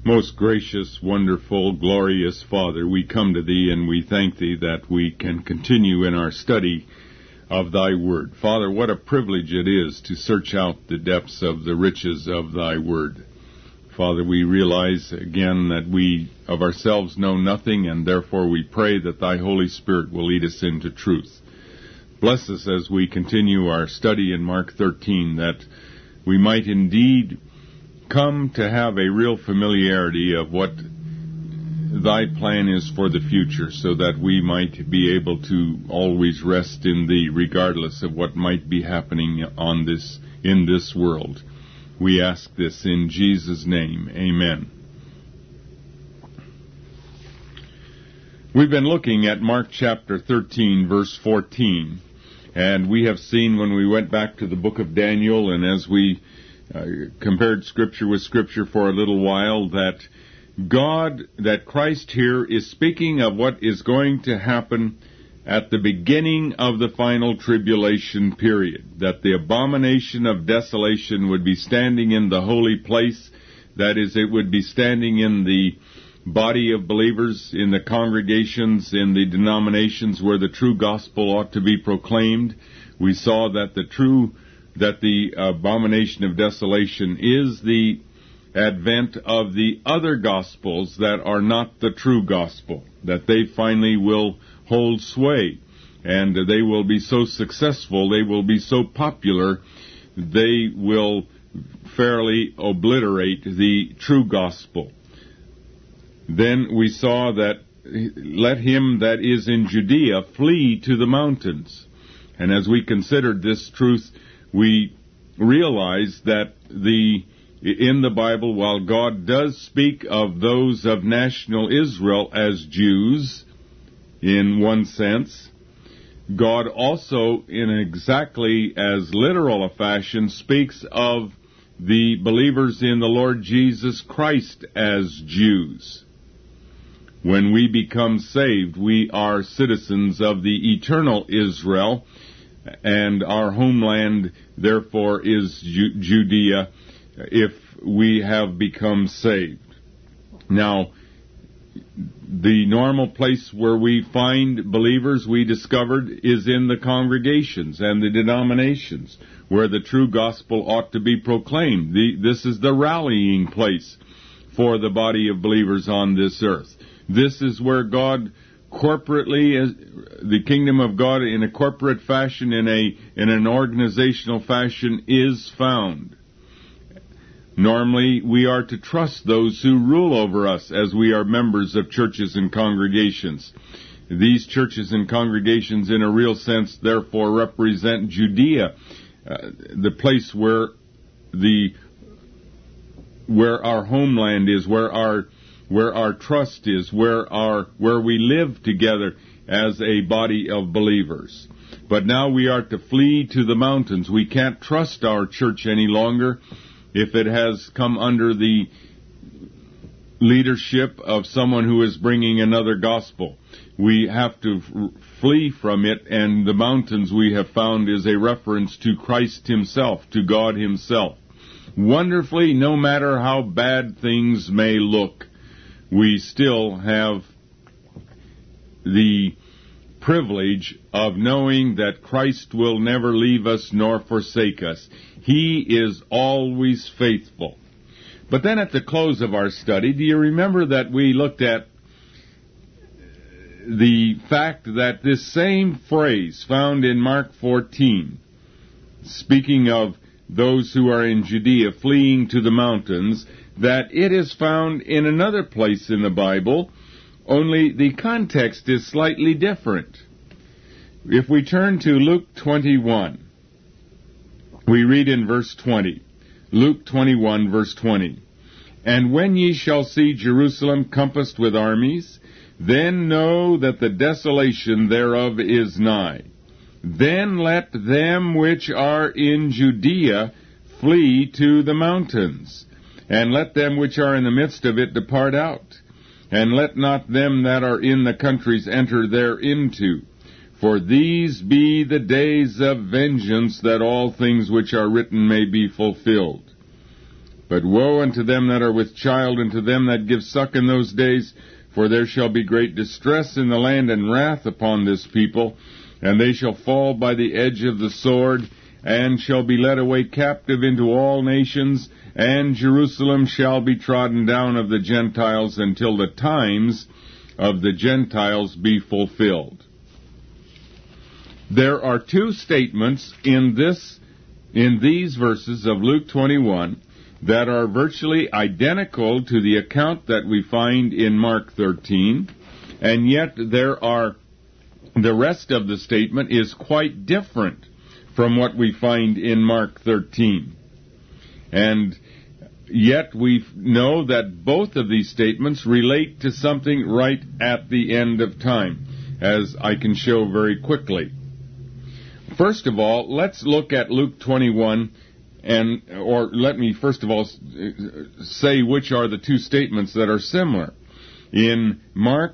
Most gracious, wonderful, glorious Father, we come to Thee and we thank Thee that we can continue in our study of Thy Word. Father, what a privilege it is to search out the depths of the riches of Thy Word. Father, we realize again that we of ourselves know nothing, and therefore we pray that Thy Holy Spirit will lead us into truth. Bless us as we continue our study in Mark 13, that we might indeed come to have a real familiarity of what Thy plan is for the future, so that we might be able to always rest in Thee, regardless of what might be happening in this world. We ask this in Jesus' name. Amen. We've been looking at Mark chapter 13, verse 14, and we have seen when we went back to the book of Daniel, and as we compared Scripture with Scripture for a little while, that Christ here is speaking of what is going to happen at the beginning of the final tribulation period, that the abomination of desolation would be standing in the holy place, that is, it would be standing in the body of believers, in the congregations, in the denominations where the true gospel ought to be proclaimed. We saw that the abomination of desolation is the advent of the other gospels that are not the true gospel, that they finally will hold sway, and they will be so successful, they will be so popular, they will fairly obliterate the true gospel. Then we saw that let him that is in Judea flee to the mountains. And as we considered this truth, we realize that in the Bible, while God does speak of those of national Israel as Jews, in one sense, God also, in exactly as literal a fashion, speaks of the believers in the Lord Jesus Christ as Jews. When we become saved, we are citizens of the eternal Israel, and our homeland, therefore, is Judea, if we have become saved. Now, the normal place where we find believers, we discovered, is in the congregations and the denominations, where the true gospel ought to be proclaimed. This is the rallying place for the body of believers on this earth. This is where God corporately, the kingdom of God in a corporate fashion, in an organizational fashion, is found. Normally, we are to trust those who rule over us as we are members of churches and congregations. These churches and congregations, in a real sense, therefore represent Judea, the place where our homeland is, where our trust is, where we live together as a body of believers. But now we are to flee to the mountains. We can't trust our church any longer if it has come under the leadership of someone who is bringing another gospel. We have to flee from it, and the mountains, we have found, is a reference to Christ Himself, to God Himself. Wonderfully, no matter how bad things may look, we still have the privilege of knowing that Christ will never leave us nor forsake us. He is always faithful. But then at the close of our study, do you remember that we looked at the fact that this same phrase found in Mark 14, speaking of those who are in Judea fleeing to the mountains, that it is found in another place in the Bible, only the context is slightly different. If we turn to Luke 21, we read in verse 20, Luke 21, verse 20, "And when ye shall see Jerusalem compassed with armies, then know that the desolation thereof is nigh. Then let them which are in Judea flee to the mountains, and let them which are in the midst of it depart out. And let not them that are in the countries enter thereinto. For these be the days of vengeance, that all things which are written may be fulfilled." But woe unto them that are with child, and to them that give suck in those days, for there shall be great distress in the land, and wrath upon this people, and they shall fall by the edge of the sword, and shall be led away captive into all nations, and Jerusalem shall be trodden down of the Gentiles until the times of the Gentiles be fulfilled. There are two statements in these verses of Luke 21 that are virtually identical to the account that we find in Mark 13, and yet the rest of the statement is quite different from what we find in Mark 13. And yet we know that both of these statements relate to something right at the end of time, as I can show very quickly. First of all, let's look at Luke 21, or let me first of all say which are the two statements that are similar. In Mark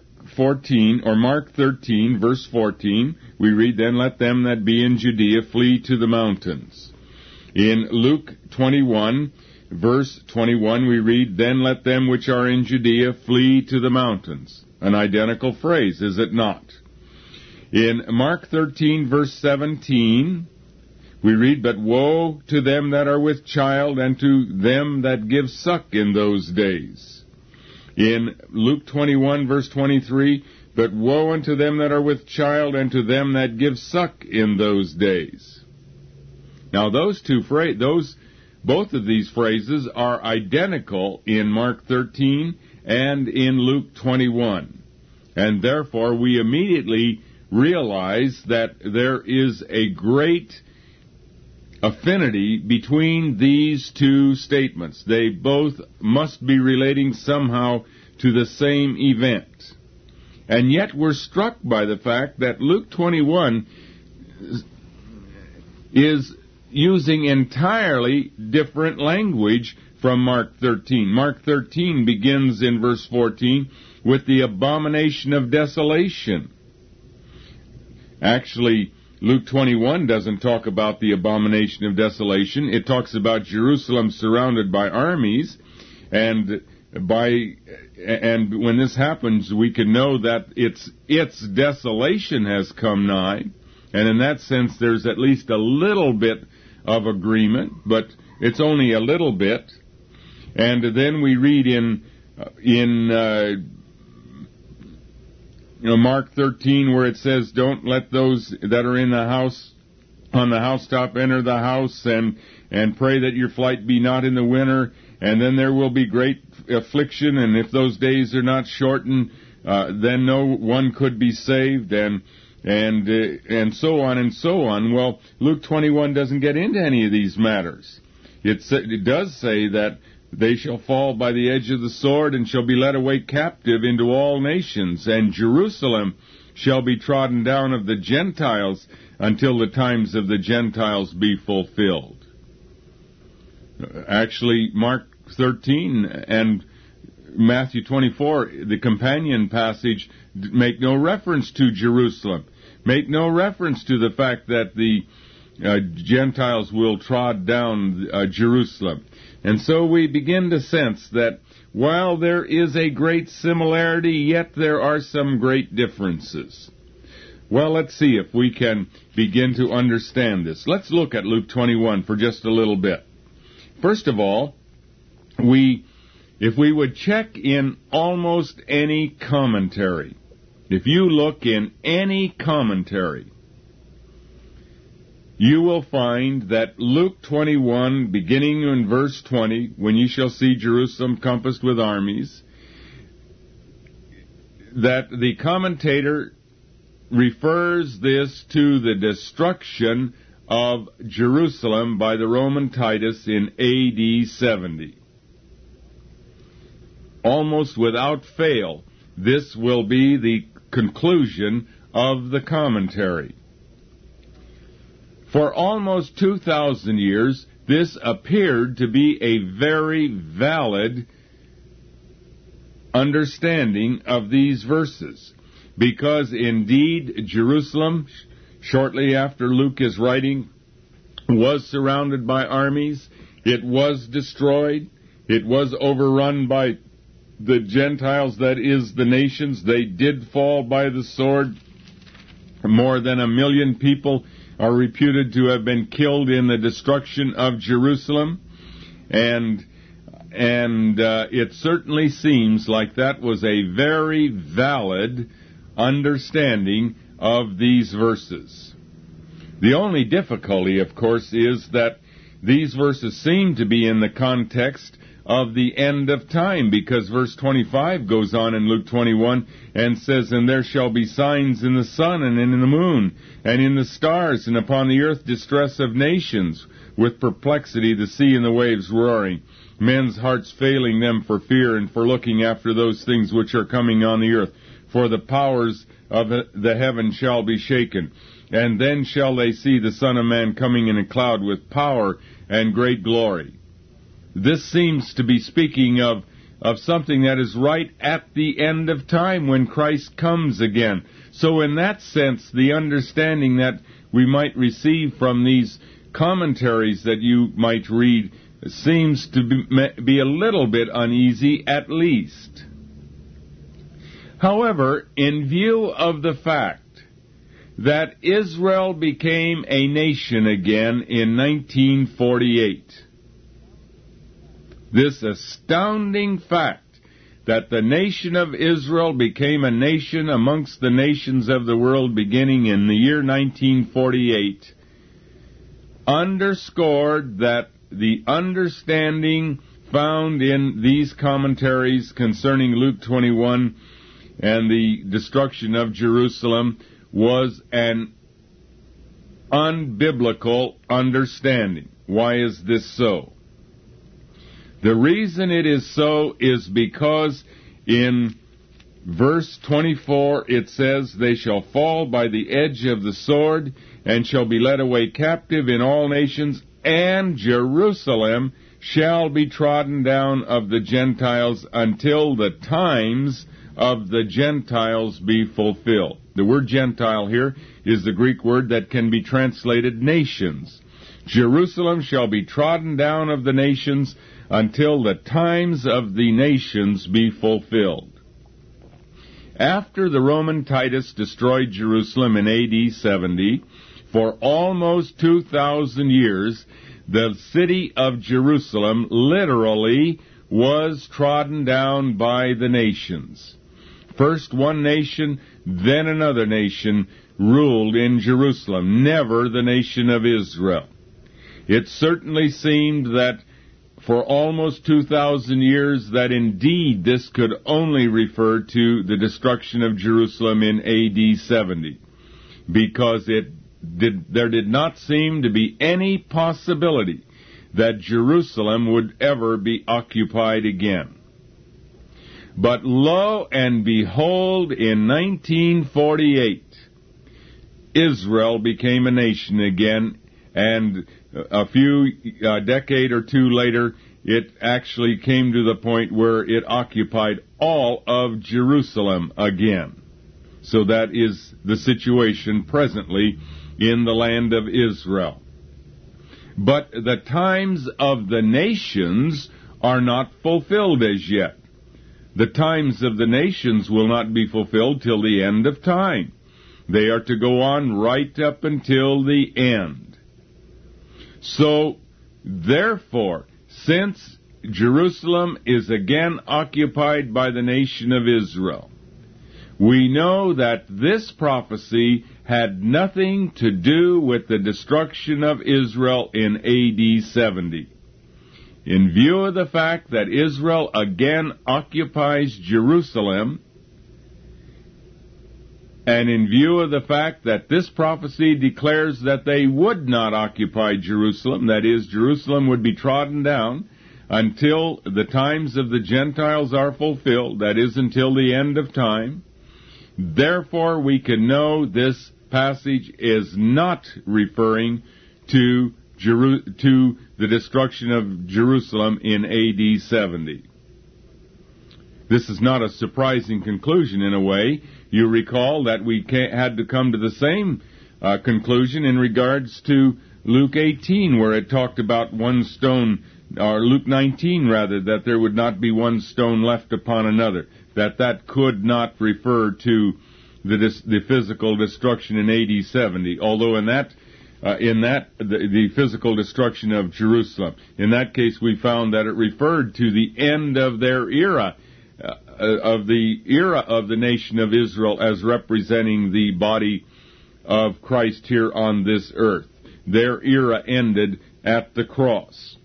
13, verse 14, we read, "Then let them that be in Judea flee to the mountains." In Luke 21, verse 21, we read, "Then let them which are in Judea flee to the mountains." An identical phrase, is it not? In Mark 13, verse 17, we read, "But woe to them that are with child, and to them that give suck in those days." In Luke 21, verse 23, "But woe unto them that are with child, and to them that give suck in those days." Now both of these phrases are identical in Mark 13 and in Luke 21. And therefore we immediately realize that there is a great affinity between these two statements. They both must be relating somehow to the same event. And yet we're struck by the fact that Luke 21 is using entirely different language from Mark 13. Mark 13 begins in verse 14 with the abomination of desolation. Actually, Luke 21 doesn't talk about the abomination of desolation. It talks about Jerusalem surrounded by armies, and when this happens, we can know that its desolation has come nigh, and in that sense, there's at least a little bit of agreement, but it's only a little bit. And then we read in Mark 13, where it says, "Don't let those that are in the house, on the housetop, enter the house, and pray that your flight be not in the winter, and then there will be great affliction, and if those days are not shortened, then no one could be saved," and so on and so on. Well, Luke 21 doesn't get into any of these matters. It does say that they shall fall by the edge of the sword, and shall be led away captive into all nations, and Jerusalem shall be trodden down of the Gentiles until the times of the Gentiles be fulfilled. Actually, Mark 13 and Matthew 24, the companion passage, make no reference to Jerusalem, make no reference to the fact that the Gentiles will trod down Jerusalem. And so we begin to sense that while there is a great similarity, yet there are some great differences. Well, let's see if we can begin to understand this. Let's look at Luke 21 for just a little bit. First of all, if we would check in almost any commentary, if you look in any commentary, you will find that Luke 21, beginning in verse 20, "When ye shall see Jerusalem compassed with armies," that the commentator refers this to the destruction of Jerusalem by the Roman Titus in AD 70. Almost without fail, this will be the conclusion of the commentary. For almost 2,000 years, this appeared to be a very valid understanding of these verses, because indeed Jerusalem, shortly after Luke is writing, was surrounded by armies. It was destroyed. It was overrun by the Gentiles, that is, the nations. They did fall by the sword. More than 1 million people are reputed to have been killed in the destruction of Jerusalem. And it certainly seems like that was a very valid understanding of these verses. The only difficulty, of course, is that these verses seem to be in the context of the end of time, because verse 25 goes on in Luke 21 and says, "And there shall be signs in the sun and in the moon and in the stars, and upon the earth distress of nations, with perplexity the sea and the waves roaring, men's hearts failing them for fear and for looking after those things which are coming on the earth. For the powers of the heaven shall be shaken. And then shall they see the Son of Man coming in a cloud with power and great glory." This seems to be speaking of something that is right at the end of time, when Christ comes again. So in that sense, the understanding that we might receive from these commentaries that you might read seems to be a little bit uneasy, at least. However, in view of the fact that Israel became a nation again in 1948, this astounding fact that the nation of Israel became a nation amongst the nations of the world beginning in the year 1948 underscored that the understanding found in these commentaries concerning Luke 21 and the destruction of Jerusalem was an unbiblical understanding. Why is this so? The reason it is so is because in verse 24 it says, "They shall fall by the edge of the sword, and shall be led away captive in all nations, and Jerusalem shall be trodden down of the Gentiles until the times of the Gentiles be fulfilled." The word Gentile here is the Greek word that can be translated nations. Jerusalem shall be trodden down of the nations until the times of the nations be fulfilled. After the Roman Titus destroyed Jerusalem in AD 70, for almost 2,000 years, the city of Jerusalem literally was trodden down by the nations. First one nation, then another nation ruled in Jerusalem, never the nation of Israel. It certainly seemed that for almost 2,000 years that indeed this could only refer to the destruction of Jerusalem in AD 70, because there did not seem to be any possibility that Jerusalem would ever be occupied again. But lo and behold, in 1948, Israel became a nation again, and a few decade or two later, it actually came to the point where it occupied all of Jerusalem again. So that is the situation presently in the land of Israel. But the times of the nations are not fulfilled as yet. The times of the nations will not be fulfilled till the end of time. They are to go on right up until the end. So, therefore, since Jerusalem is again occupied by the nation of Israel, we know that this prophecy had nothing to do with the destruction of Israel in AD 70. In view of the fact that Israel again occupies Jerusalem, and in view of the fact that this prophecy declares that they would not occupy Jerusalem, that is, Jerusalem would be trodden down until the times of the Gentiles are fulfilled, that is, until the end of time, therefore we can know this passage is not referring to the destruction of Jerusalem in AD 70. This is not a surprising conclusion in a way. You recall that we had to come to the same conclusion in regards to Luke 18, where it talked about one stone or Luke 19 rather, that there would not be one stone left upon another, that could not refer to the physical destruction in AD 70, although in that the physical destruction of Jerusalem, in that case we found that it referred to the end of their era, of the nation of Israel as representing the body of Christ here on this earth. Their era ended at the cross.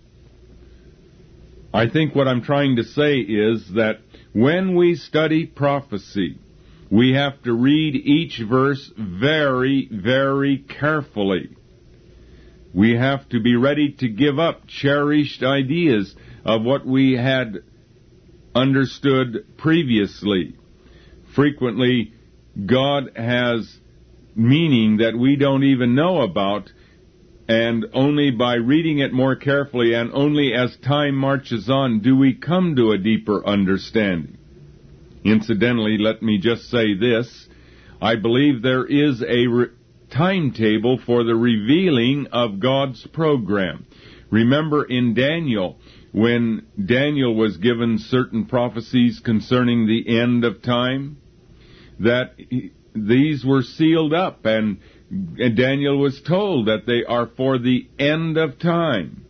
I think what I'm trying to say is that when we study prophecy, we have to read each verse very, very carefully. We have to be ready to give up cherished ideas of what we had understood previously. Frequently, God has meaning that we don't even know about, and only by reading it more carefully and only as time marches on do we come to a deeper understanding. Incidentally, let me just say this. I believe there is a timetable for the revealing of God's program. Remember in Daniel, when Daniel was given certain prophecies concerning the end of time, that these were sealed up, and Daniel was told that they are for the end of time.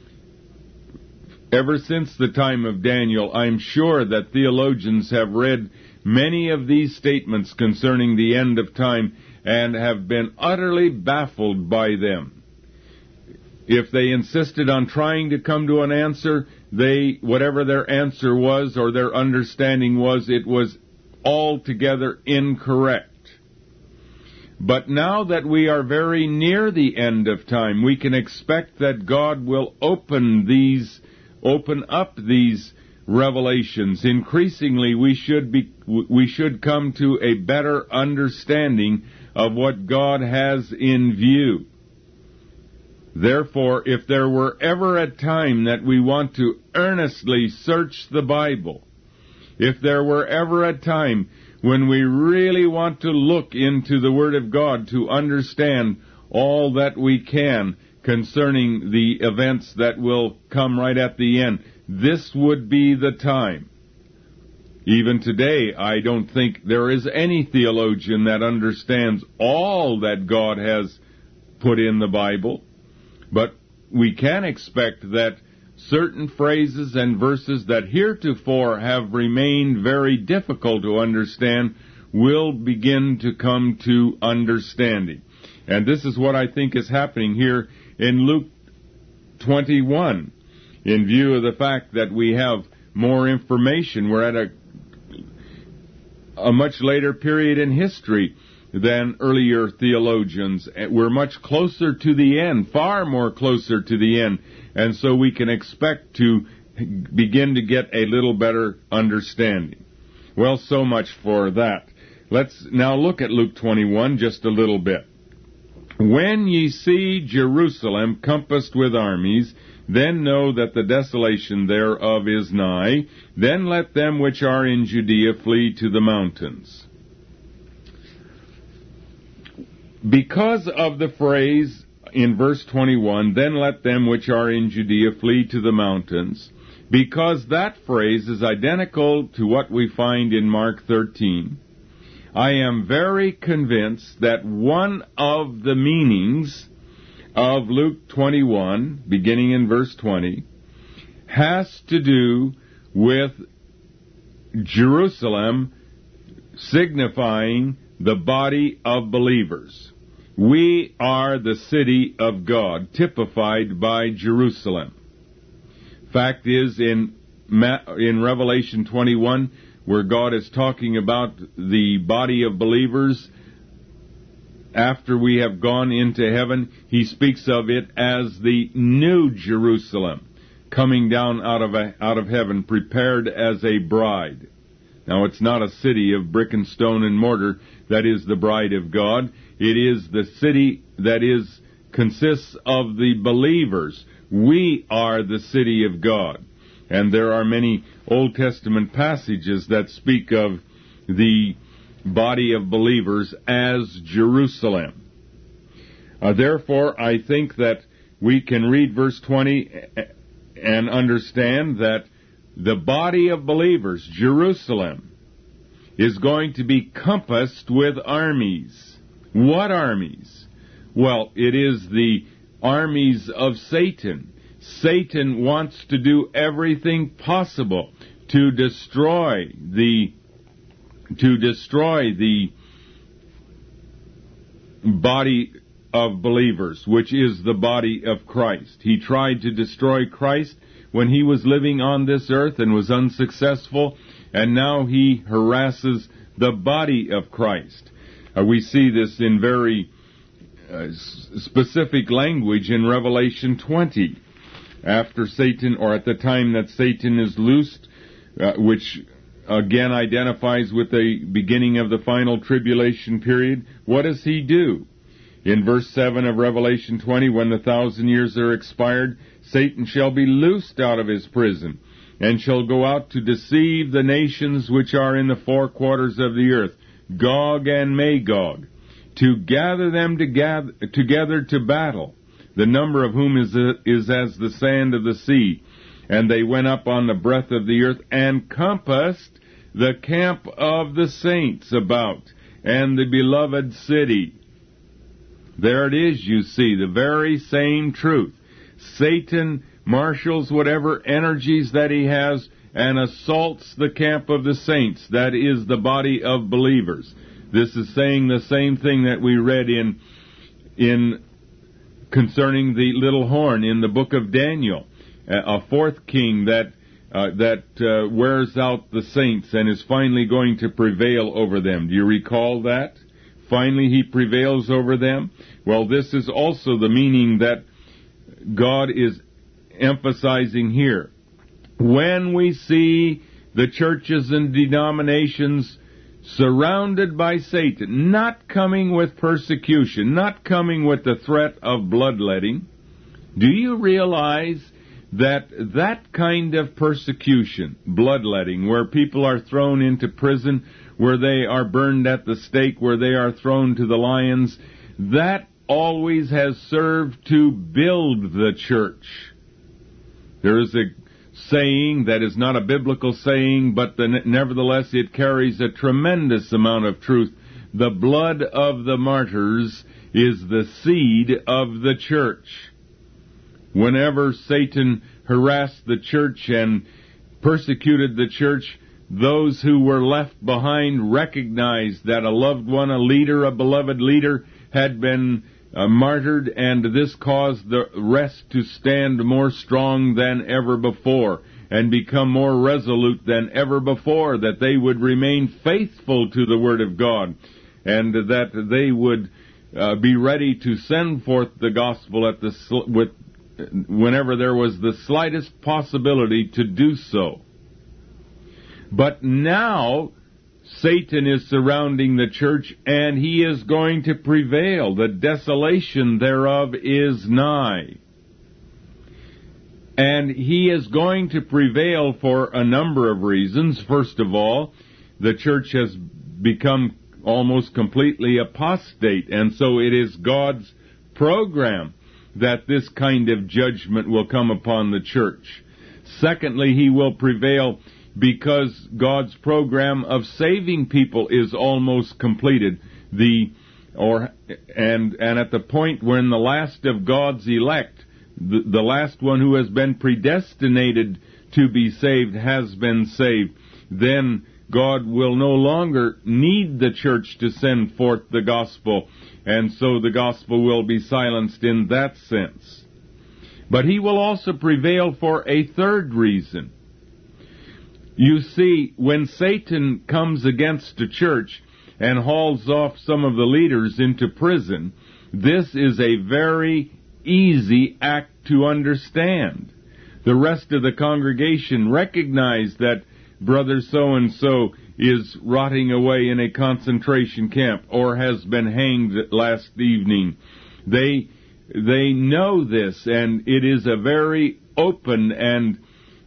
Ever since the time of Daniel, I'm sure that theologians have read many of these statements concerning the end of time and have been utterly baffled by them. If they insisted on trying to come to an answer, whatever their answer was or their understanding was, it was altogether incorrect. But now that we are very near the end of time, we can expect that God will open up these revelations. Increasingly, we should come to a better understanding of what God has in view. Therefore, if there were ever a time that we want to earnestly search the Bible, if there were ever a time when we really want to look into the Word of God to understand all that we can concerning the events that will come right at the end, this would be the time. Even today, I don't think there is any theologian that understands all that God has put in the Bible, but we can expect that certain phrases and verses that heretofore have remained very difficult to understand will begin to come to understanding. And this is what I think is happening here in Luke 21. In view of the fact that we have more information, we're at a much later period in history than earlier theologians. We're much closer to the end, far more closer to the end, and so we can expect to begin to get a little better understanding. Well, so much for that. Let's now look at Luke 21 just a little bit. When ye see Jerusalem compassed with armies, then know that the desolation thereof is nigh. Then let them which are in Judea flee to the mountains. Because of the phrase in verse 21, then let them which are in Judea flee to the mountains, because that phrase is identical to what we find in Mark 13, I am very convinced that one of the meanings of Luke 21, beginning in verse 20, has to do with Jerusalem signifying the body of believers. We are the city of God, typified by Jerusalem. Fact is, in Revelation 21, where God is talking about the body of believers after we have gone into heaven, He speaks of it as the new Jerusalem, coming down out of heaven, prepared as a bride. Now, it's not a city of brick and stone and mortar that is the bride of God. It is the city that consists of the believers. We are the city of God. And there are many Old Testament passages that speak of the body of believers as Jerusalem. Therefore, I think that we can read verse 20 and understand that the body of believers, Jerusalem, is going to be compassed with armies. What armies? Well, it is the armies of Satan. Satan wants to do everything possible to destroy the body of believers, which is the body of Christ. He tried to destroy Christ when he was living on this earth and was unsuccessful, and now he harasses the body of Christ. We see this in very specific language in Revelation 20. After Satan, or at the time that Satan is loosed, which again identifies with the beginning of the final tribulation period, what does he do? In verse 7 of Revelation 20, when the 1,000 years are expired, Satan shall be loosed out of his prison, and shall go out to deceive the nations which are in the four quarters of the earth, Gog and Magog, to gather them together to battle, the number of whom is as the sand of the sea. And they went up on the breadth of the earth, and compassed the camp of the saints about, and the beloved city. There it is, you see, the very same truth. Satan marshals whatever energies that he has and assaults the camp of the saints, that is the body of believers. This is saying the same thing that we read in concerning the little horn in the book of Daniel, a fourth king that wears out the saints and is finally going to prevail over them. Do you recall that? Finally he prevails over them. Well, this is also the meaning that God is emphasizing here. When we see the churches and denominations surrounded by Satan, not coming with persecution, not coming with the threat of bloodletting, do you realize that that kind of persecution, bloodletting, where people are thrown into prison, where they are burned at the stake, where they are thrown to the lions, that always has served to build the church? There is a saying that is not a biblical saying, but nevertheless it carries a tremendous amount of truth. The blood of the martyrs is the seed of the church. Whenever Satan harassed the church and persecuted the church, those who were left behind recognized that a loved one, a leader, a beloved leader, had been martyred, and this caused the rest to stand more strong than ever before and become more resolute than ever before, that they would remain faithful to the Word of God, and that they would be ready to send forth the gospel whenever there was the slightest possibility to do so. But now Satan is surrounding the church, and he is going to prevail. The desolation thereof is nigh. And he is going to prevail for a number of reasons. First of all, the church has become almost completely apostate, and so it is God's program that this kind of judgment will come upon the church. Secondly, he will prevail because God's program of saving people is almost completed. And at the point when the last of God's elect, the last one who has been predestinated to be saved has been saved, then God will no longer need the church to send forth the gospel, and so the gospel will be silenced in that sense. But he will also prevail for a third reason. You see, when Satan comes against a church and hauls off some of the leaders into prison, this is a very easy act to understand. The rest of the congregation recognize that brother so-and-so is rotting away in a concentration camp or has been hanged last evening. They know this, and it is a very open and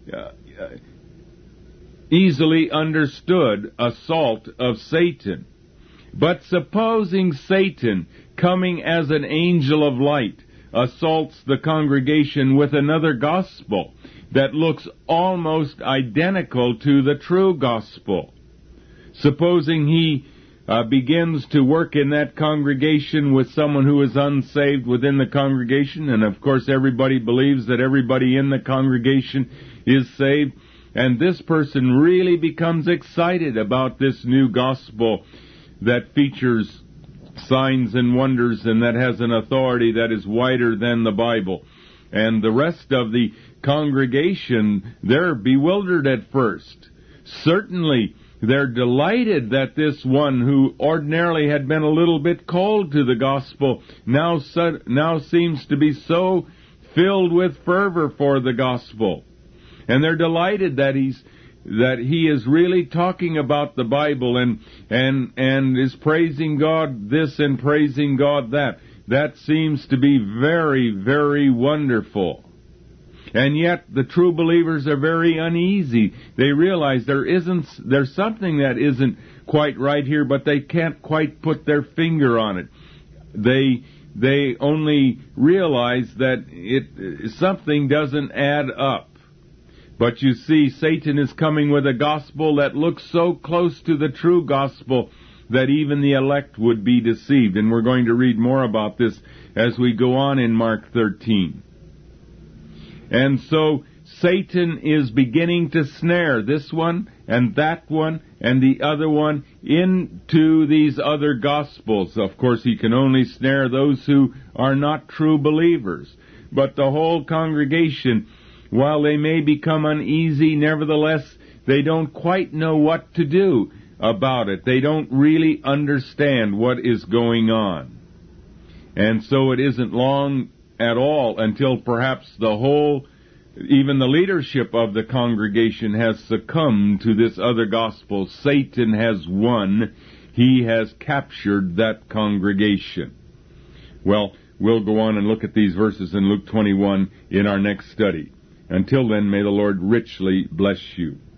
easily understood assault of Satan. But supposing Satan, coming as an angel of light, assaults the congregation with another gospel, that looks almost identical to the true gospel. Supposing he begins to work in that congregation with someone who is unsaved within the congregation, and of course everybody believes that everybody in the congregation is saved, and this person really becomes excited about this new gospel that features signs and wonders and that has an authority that is wider than the Bible. And the rest of the congregation, they're bewildered at first. Certainly, they're delighted that this one who ordinarily had been a little bit cold to the gospel now seems to be so filled with fervor for the gospel. And they're delighted that he is really talking about the Bible and is praising God this and praising God that. That seems to be very, very wonderful. And yet the true believers are very uneasy. They realize there's something that isn't quite right here, but they can't quite put their finger on it. They only realize that something doesn't add up. But you see, Satan is coming with a gospel that looks so close to the true gospel that even the elect would be deceived. And we're going to read more about this as we go on in Mark 13. And so Satan is beginning to snare this one and that one and the other one into these other gospels. Of course, he can only snare those who are not true believers. But the whole congregation, while they may become uneasy, nevertheless, they don't quite know what to do about it. They don't really understand what is going on. And so it isn't long at all until perhaps even the leadership of the congregation has succumbed to this other gospel. Satan has won. He has captured that congregation. Well, we'll go on and look at these verses in Luke 21 in our next study. Until then, may the Lord richly bless you.